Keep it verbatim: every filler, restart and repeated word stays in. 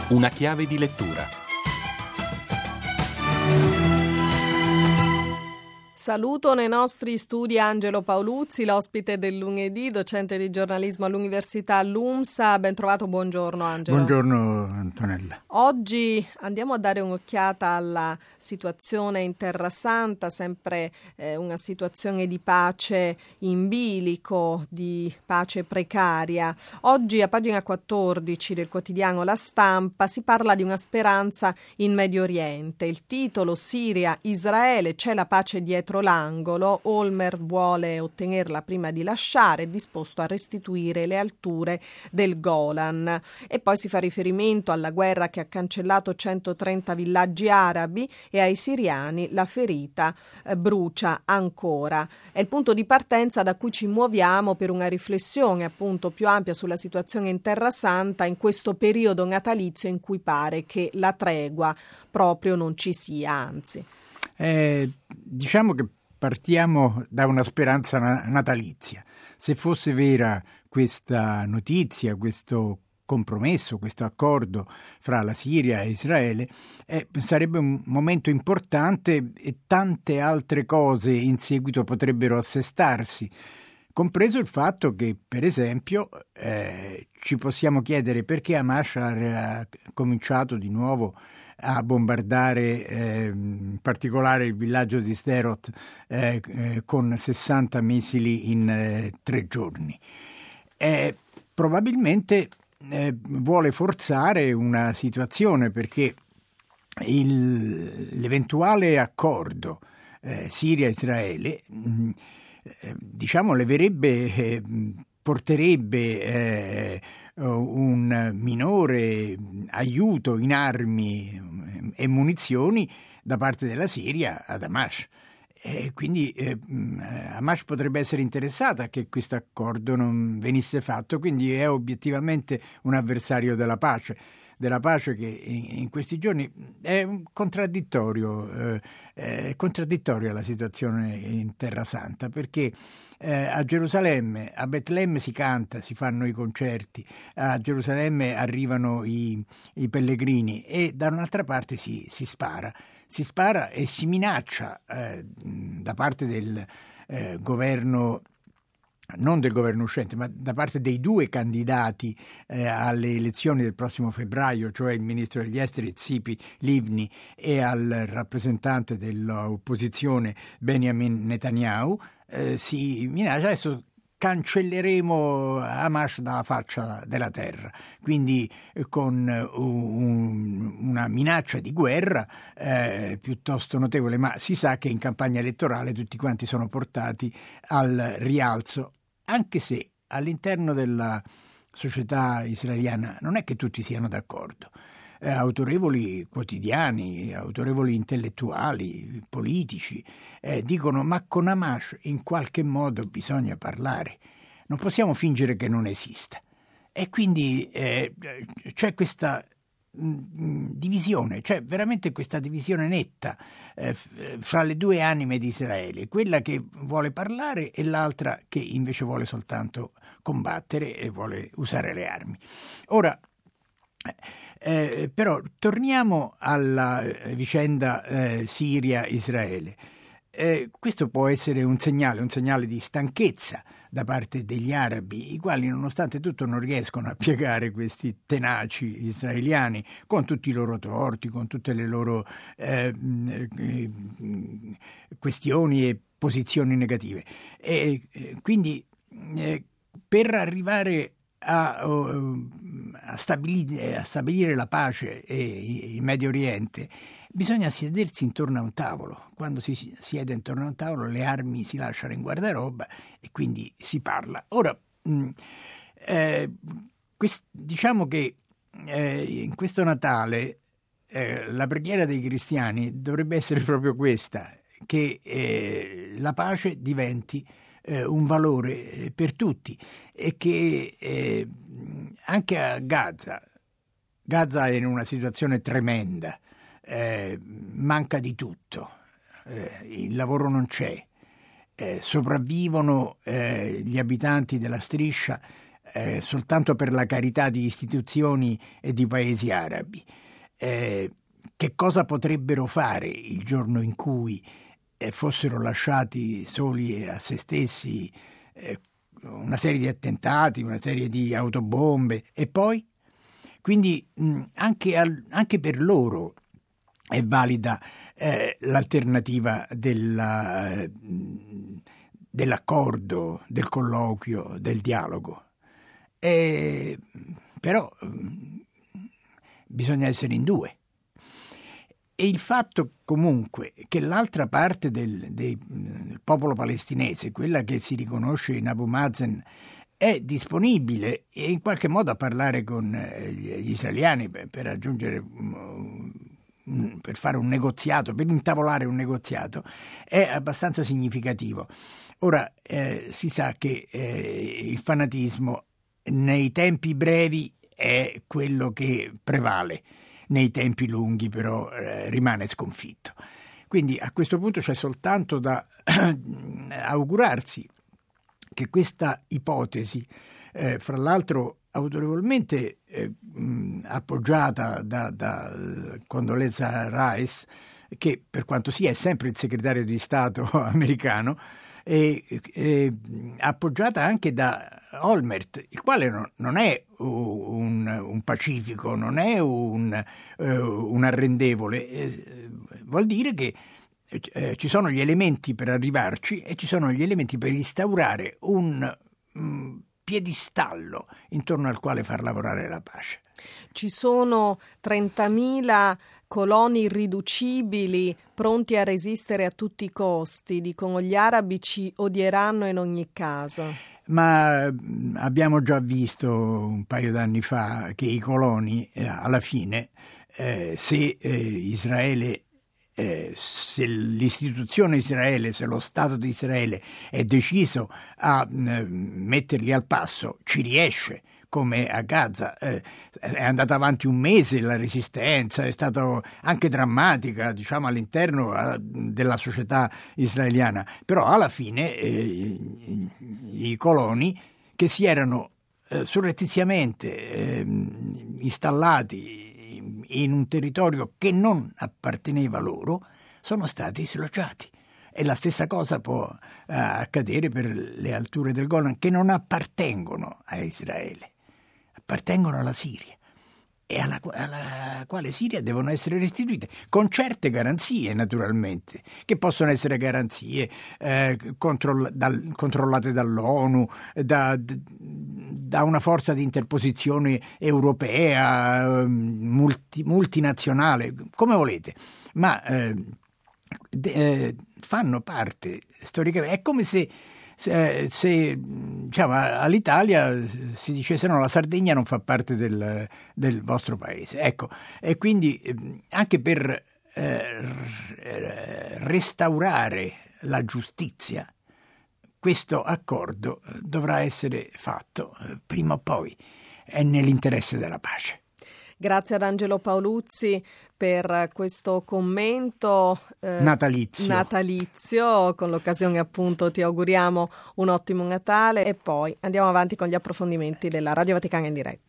Una chiave di lettura. Saluto nei nostri studi Angelo Paoluzzi, l'ospite del lunedì, docente di giornalismo all'Università LUMSA. Ben trovato, buongiorno Angelo. Buongiorno Antonella. Oggi andiamo a dare un'occhiata alla situazione in Terra Santa, sempre eh, una situazione di pace in bilico, di pace precaria. Oggi a pagina quattordici del quotidiano La Stampa si parla di una speranza in Medio Oriente. Il titolo: Siria, Israele, c'è la pace dietro l'angolo. Olmert vuole ottenerla prima di lasciare, è disposto a restituire le alture del Golan. E poi si fa riferimento alla guerra che ha cancellato centotrenta villaggi arabi e ai siriani la ferita eh, brucia ancora. È il punto di partenza da cui ci muoviamo per una riflessione appunto più ampia sulla situazione in Terra Santa in questo periodo natalizio in cui pare che la tregua proprio non ci sia, anzi. Eh, diciamo che partiamo da una speranza na- natalizia. Se fosse vera questa notizia, questo compromesso, questo accordo fra la Siria e Israele, eh, sarebbe un momento importante e tante altre cose in seguito potrebbero assestarsi, compreso il fatto che, per esempio, eh, ci possiamo chiedere perché Hamas ha cominciato di nuovo a bombardare eh, in particolare il villaggio di Sderot eh, eh, con sessanta missili in eh, tre giorni. Eh, probabilmente eh, vuole forzare una situazione, perché il, l'eventuale accordo eh, Siria-Israele mh, eh, diciamo leverebbe, eh, porterebbe eh, un minore aiuto in armi e munizioni da parte della Siria ad Hamas. E quindi eh, Hamas potrebbe essere interessata a che questo accordo non venisse fatto, quindi è obiettivamente un avversario della pace. della pace che in, in questi giorni è un contraddittorio, eh, è contraddittoria la situazione in Terra Santa, perché eh, a Gerusalemme, a Betlemme si canta, si fanno i concerti, a Gerusalemme arrivano i, i pellegrini e da un'altra parte si, si spara, si spara e si minaccia eh, da parte del eh, governo, non del governo uscente, ma da parte dei due candidati eh, alle elezioni del prossimo febbraio, cioè il ministro degli esteri Tzipi Livni e al rappresentante dell'opposizione Benjamin Netanyahu, eh, si minaccia adesso cancelleremo Hamas dalla faccia della terra, quindi eh, con un, una minaccia di guerra eh, piuttosto notevole, ma si sa che in campagna elettorale tutti quanti sono portati al rialzo, anche se all'interno della società israeliana non è che tutti siano d'accordo. Eh, autorevoli quotidiani, autorevoli intellettuali, politici eh, dicono ma con Hamas in qualche modo bisogna parlare, non possiamo fingere che non esista. E quindi eh, c'è questa divisione, cioè veramente questa divisione netta eh, fra le due anime di Israele, quella che vuole parlare e l'altra che invece vuole soltanto combattere e vuole usare le armi. Ora eh, però torniamo alla vicenda eh, Siria-Israele. Eh, questo può essere un segnale, un segnale di stanchezza da parte degli arabi, i quali nonostante tutto non riescono a piegare questi tenaci israeliani con tutti i loro torti, con tutte le loro eh, eh, questioni e posizioni negative. E eh, quindi eh, per arrivare a, a, stabilire, a stabilire la pace in Medio Oriente bisogna sedersi intorno a un tavolo. Quando si siede intorno a un tavolo le armi si lasciano in guardaroba e quindi si parla. Ora, mh, eh, quest, diciamo che eh, in questo Natale eh, la preghiera dei cristiani dovrebbe essere proprio questa, che eh, la pace diventi eh, un valore per tutti e che eh, anche a Gaza, Gaza è in una situazione tremenda. Eh, manca di tutto, eh, il lavoro non c'è, eh, sopravvivono eh, gli abitanti della striscia eh, soltanto per la carità di istituzioni e di paesi arabi. Eh, che cosa potrebbero fare il giorno in cui eh, fossero lasciati soli a se stessi, eh, una serie di attentati, una serie di autobombe, e poi? Quindi mh, anche, al, anche per loro è valida eh, l'alternativa della, mh, dell'accordo, del colloquio, del dialogo. E, però mh, bisogna essere in due. E il fatto comunque che l'altra parte del, del, del popolo palestinese, quella che si riconosce in Abu Mazen, è disponibile e in qualche modo a parlare con gli israeliani per, per raggiungere, per fare un negoziato, per intavolare un negoziato, è abbastanza significativo. Ora eh, si sa che eh, il fanatismo nei tempi brevi è quello che prevale. Nei tempi lunghi però eh, rimane sconfitto. Quindi a questo punto c'è soltanto da augurarsi che questa ipotesi, eh, fra l'altro autorevolmente eh, mh, appoggiata da, da Condoleezza Rice, che per quanto sia è sempre il segretario di Stato americano, e, e appoggiata anche da Olmert, il quale non, non è un, un pacifico, non è un, uh, un arrendevole, eh, vuol dire che eh, ci sono gli elementi per arrivarci e ci sono gli elementi per instaurare un mh, piedistallo intorno al quale far lavorare la pace. Ci sono trentamila coloni irriducibili pronti a resistere a tutti i costi, dicono gli arabi ci odieranno in ogni caso. Ma abbiamo già visto un paio d'anni fa che i coloni eh, alla fine, eh, se eh, Israele, eh, se l'istituzione Israele, se lo Stato di Israele è deciso a eh, metterli al passo, ci riesce. Come a Gaza, eh, è andata avanti un mese la resistenza, è stata anche drammatica, diciamo, all'interno eh, della società israeliana, però alla fine eh, i coloni che si erano eh, surrettiziamente eh, installati in un territorio che non apparteneva loro sono stati slociati. E la stessa cosa può eh, accadere per le alture del Golan, che non appartengono a Israele, appartengono alla Siria e alla, alla quale Siria devono essere restituite con certe garanzie, naturalmente, che possono essere garanzie eh, controll- dal, controllate dall'ONU, da, da una forza di interposizione europea, multi, multinazionale, come volete, ma eh, de, eh, fanno parte storicamente. È come se Se, se diciamo, all'Italia si dicesse no, la Sardegna non fa parte del, del vostro paese, ecco, e quindi anche per eh, restaurare la giustizia questo accordo dovrà essere fatto prima o poi, è nell'interesse della pace. Grazie ad Angelo Paoluzzi per questo commento eh, natalizio. natalizio. Con l'occasione appunto ti auguriamo un ottimo Natale e poi andiamo avanti con gli approfondimenti della Radio Vaticana in diretta.